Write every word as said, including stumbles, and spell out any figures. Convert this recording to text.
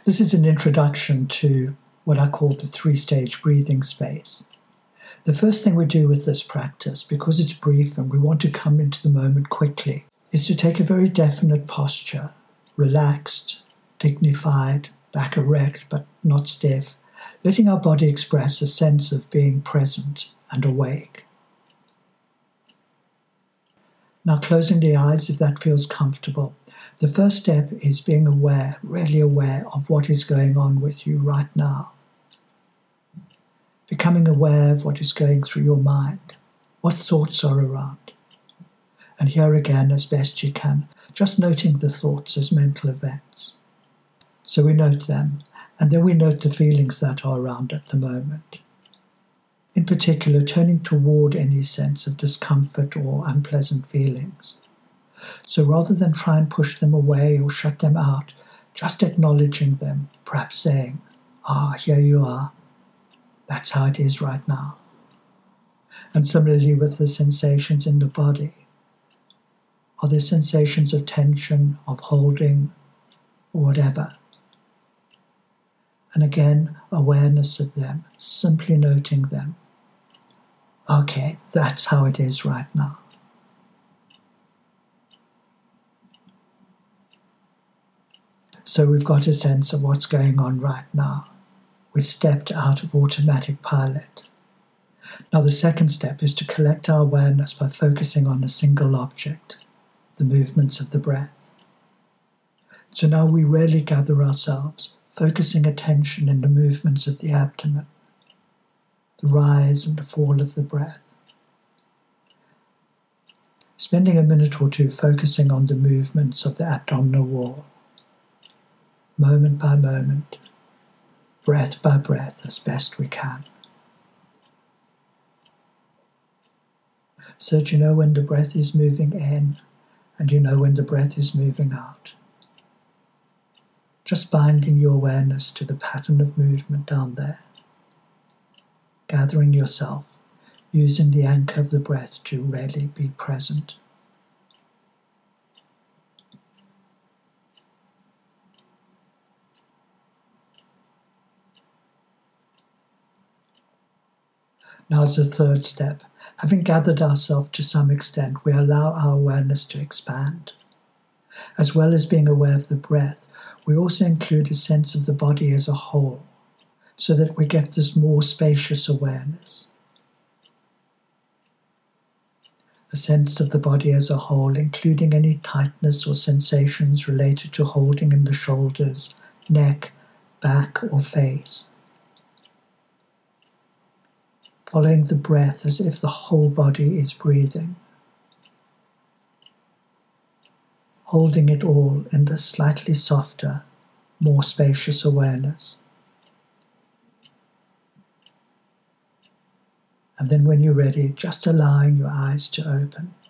This is an introduction to what I call the three-stage breathing space. The first thing we do with this practice, because it's brief and we want to come into the moment quickly, is to take a very definite posture, relaxed, dignified, back erect but not stiff, letting our body express a sense of being present and awake. Now closing the eyes if that feels comfortable. The first step is being aware, really aware of what is going on with you right now. Becoming aware of what is going through your mind, what thoughts are around. And here again, as best you can, just noting the thoughts as mental events. So we note them, and then we note the feelings that are around at the moment. In particular, turning toward any sense of discomfort or unpleasant feelings. So rather than try and push them away or shut them out, just acknowledging them, perhaps saying, "Ah, here you are. That's how it is right now." And similarly with the sensations in the body. Are there sensations of tension, of holding, or whatever? And again, awareness of them, simply noting them. Okay, that's how it is right now. So we've got a sense of what's going on right now. We've stepped out of automatic pilot. Now the second step is to collect our awareness by focusing on a single object, the movements of the breath. So now we really gather ourselves, focusing attention in the movements of the abdomen, the rise and the fall of the breath. Spending a minute or two focusing on the movements of the abdominal wall, moment by moment, breath by breath as best we can. So that you know when the breath is moving in and you know when the breath is moving out. Just binding your awareness to the pattern of movement down there. Gathering yourself, using the anchor of the breath to really be present. Now as a third step, having gathered ourselves to some extent, we allow our awareness to expand. As well as being aware of the breath, we also include a sense of the body as a whole, so that we get this more spacious awareness. A sense of the body as a whole, including any tightness or sensations related to holding in the shoulders, neck, back or face. Following the breath as if the whole body is breathing. Holding it all in this slightly softer, more spacious awareness. And then when you're ready, just allowing your eyes to open.